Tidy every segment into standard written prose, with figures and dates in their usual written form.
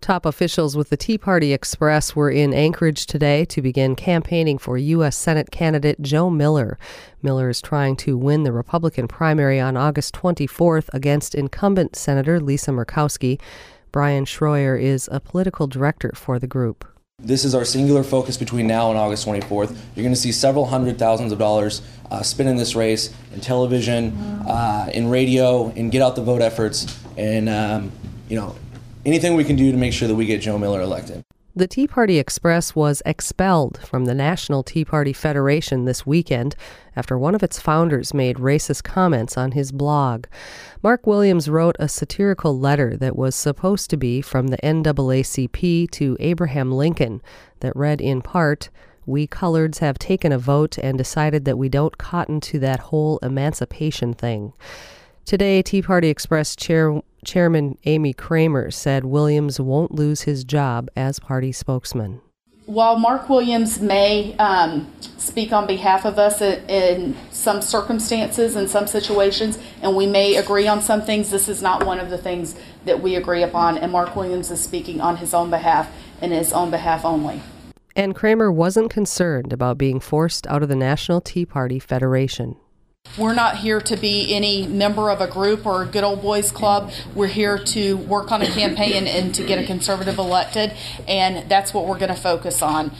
Top officials with the Tea Party Express were in Anchorage today to begin campaigning for U.S. Senate candidate Joe Miller. Miller is trying to win the Republican primary on August 24th against incumbent Senator Lisa Murkowski. Brian Schroyer is a political director for the group. This is our singular focus between now and August 24th. You're going to see several hundred thousands of dollars spent in this race, in television, in radio, in get out the vote efforts, and anything we can do to make sure that we get Joe Miller elected. The Tea Party Express was expelled from the National Tea Party Federation this weekend after one of its founders made racist comments on his blog. Mark Williams wrote a satirical letter that was supposed to be from the NAACP to Abraham Lincoln that read in part, "We coloreds have taken a vote and decided that we don't cotton to that whole emancipation thing." Today, Tea Party Express Chairman Amy Kramer said Williams won't lose his job as party spokesman. While Mark Williams may speak on behalf of us in some circumstances and some situations, and we may agree on some things, this is not one of the things that we agree upon, and Mark Williams is speaking on his own behalf and his own behalf only. And Kramer wasn't concerned about being forced out of the National Tea Party Federation. We're not here to be any member of a group or a good old boys club. We're here to work on a campaign and to get a conservative elected, and that's what we're going to focus on.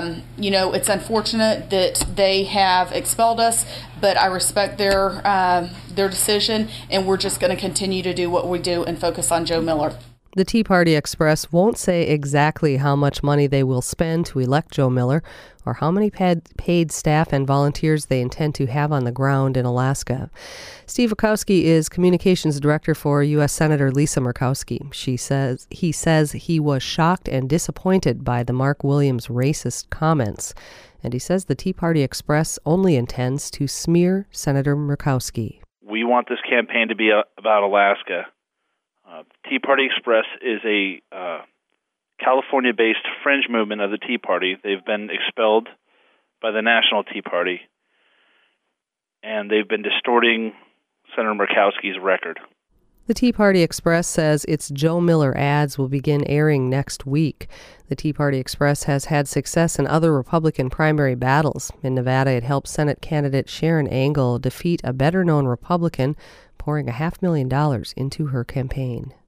It's unfortunate that they have expelled us, but I respect their decision, and we're just going to continue to do what we do and focus on Joe Miller. The Tea Party Express won't say exactly how much money they will spend to elect Joe Miller or how many paid staff and volunteers they intend to have on the ground in Alaska. Steve Wachowski is communications director for U.S. Senator Lisa Murkowski. He says he was shocked and disappointed by the Mark Williams racist comments. And he says the Tea Party Express only intends to smear Senator Murkowski. We want this campaign to be about Alaska. Tea Party Express is a California-based fringe movement of the Tea Party. They've been expelled by the National Tea Party, and they've been distorting Senator Murkowski's record. The Tea Party Express says its Joe Miller ads will begin airing next week. The Tea Party Express has had success in other Republican primary battles. In Nevada, it helped Senate candidate Sharon Angle defeat a better-known Republican, pouring $500,000 into her campaign.